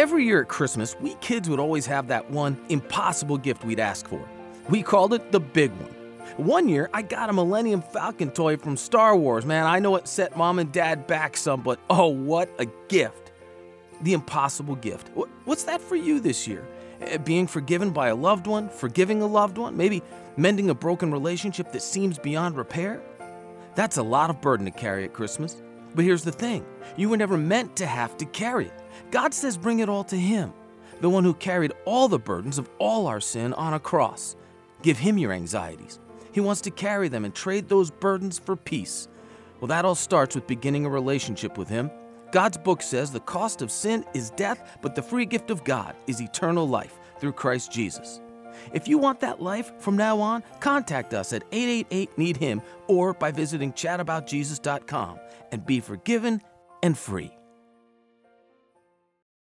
Every year at Christmas, we kids would always have that one impossible gift we'd ask for. We called it the big one. One year, I got a Millennium Falcon toy from Star Wars. Man, I know it set Mom and Dad back some, but oh, what a gift. The impossible gift. What's that for you this year? Being forgiven by a loved one, forgiving a loved one, maybe mending a broken relationship that seems beyond repair? That's a lot of burden to carry at Christmas. But here's the thing, you were never meant to have to carry it. God says bring it all to Him, the one who carried all the burdens of all our sin on a cross. Give Him your anxieties. He wants to carry them and trade those burdens for peace. Well, that all starts with beginning a relationship with Him. God's book says the cost of sin is death, but the free gift of God is eternal life through Christ Jesus. If you want that life from now on, contact us at 888-NEED-HIM or by visiting chataboutjesus.com and be forgiven and free.